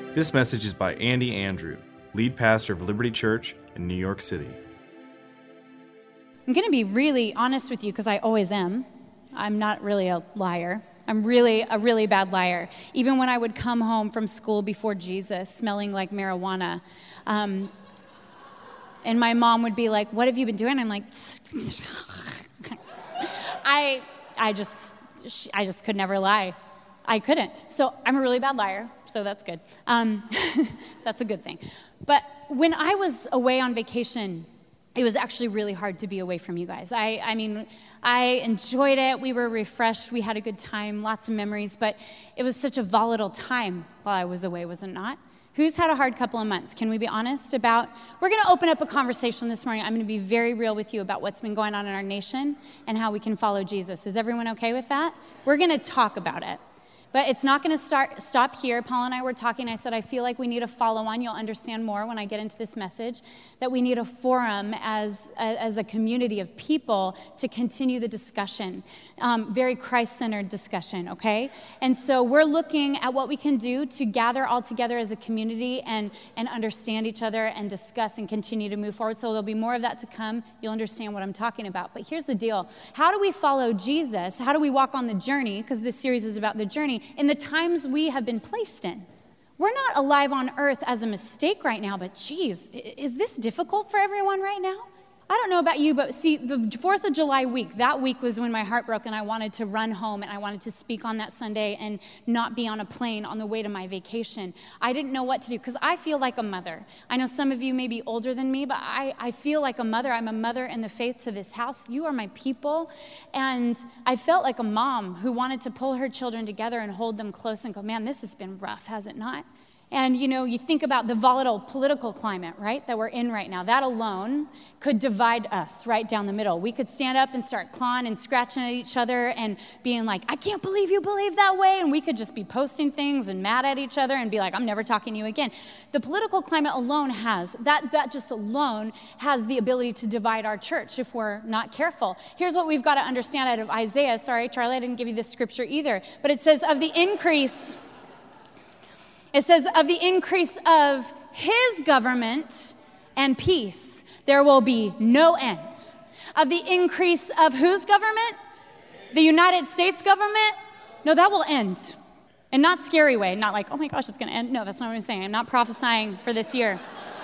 This message is by Andy Andrew, lead pastor of Liberty Church in New York City. I'm going to be really honest with you because I always am. I'm not really a liar. I'm really a really bad liar. Even when I would come home from school before Jesus smelling like marijuana, and my mom would be like, "What have you been doing?" I'm like, I just could never lie. I couldn't. So I'm a really bad liar, so that's good. That's a good thing. But when I was away on vacation, it was actually really hard to be away from you guys. I mean, I enjoyed it. We were refreshed. We had a good time, lots of memories. But it was such a volatile time while I was away, was it not? Who's had a hard couple of months? Can we be honest about? We're going to open up a conversation this morning. I'm going to be very real with you about what's been going on in our nation and how we can follow Jesus. Is everyone okay with that? We're going to talk about it. But it's not going to stop here. Paul and I were talking. I said, I feel like we need a follow-on. You'll understand more when I get into this message, that we need a forum as a community of people to continue the discussion, very Christ-centered discussion, okay? And so we're looking at what we can do to gather all together as a community and understand each other and discuss and continue to move forward. So there'll be more of that to come. You'll understand what I'm talking about. But here's the deal. How do we follow Jesus? How do we walk on the journey? Because this series is about the journey. In the times we have been placed in. We're not alive on earth as a mistake right now, but geez, is this difficult for everyone right now? I don't know about you, but see, the 4th of July week, that week was when my heart broke and I wanted to run home and I wanted to speak on that Sunday and not be on a plane on the way to my vacation. I didn't know what to do because I feel like a mother. I know some of you may be older than me, but I feel like a mother. I'm a mother in the faith to this house. You are my people. And I felt like a mom who wanted to pull her children together and hold them close and go, man, this has been rough, has it not? And, you know, you think about the volatile political climate, right, that we're in right now. That alone could divide us right down the middle. We could stand up and start clawing and scratching at each other and being like, I can't believe you believe that way. And we could just be posting things and mad at each other and be like, I'm never talking to you again. The political climate alone that just alone has the ability to divide our church if we're not careful. Here's what we've got to understand out of Isaiah. Sorry, Charlie, I didn't give you this scripture either. But it says, of the increase of his government and peace, there will be no end. Of the increase of whose government? The United States government? No, that will end. And not scary way, not like, oh my gosh, it's going to end. No, that's not what I'm saying. I'm not prophesying for this year.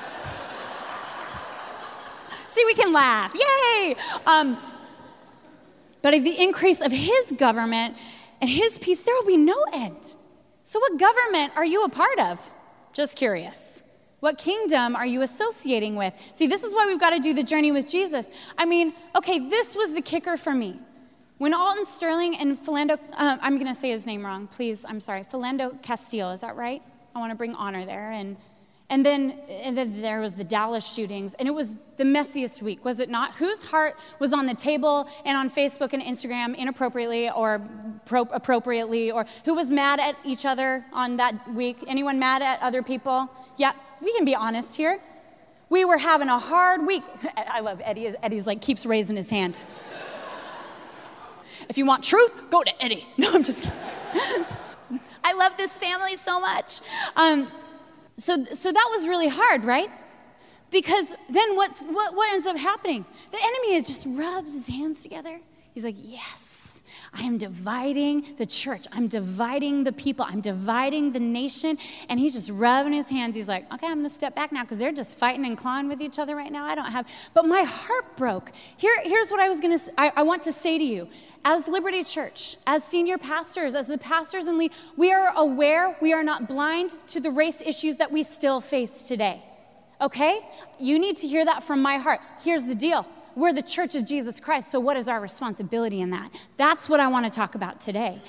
See, we can laugh. Yay! But of the increase of his government and his peace, there will be no end. So what government are you a part of? Just curious. What kingdom are you associating with? See, this is why we've got to do the journey with Jesus. I mean, okay, this was the kicker for me. When Alton Sterling and Philando, I'm going to say his name wrong, please, I'm sorry, Philando Castile, is that right? I want to bring honor there. And then there was the Dallas shootings, and it was the messiest week, was it not? Whose heart was on the table and on Facebook and Instagram inappropriately or appropriately, or who was mad at each other on that week? Anyone mad at other people? Yeah, we can be honest here. We were having a hard week. I love Eddie. Eddie's like, keeps raising his hand. If you want truth, go to Eddie. No, I'm just kidding. I love this family so much. So that was really hard, right? Because then what ends up happening? The enemy just rubs his hands together. He's like, yes, I am dividing the church. I'm dividing the people. I'm dividing the nation. And he's just rubbing his hands. He's like, okay, I'm going to step back now because they're just fighting and clawing with each other right now. But my heart broke. Here's what I want to say to you. As Liberty Church, as senior pastors, as the pastors and lead, we are aware, we are not blind to the race issues that we still face today. Okay? You need to hear that from my heart. Here's the deal. We're the church of Jesus Christ, so what is our responsibility in that? That's what I want to talk about today.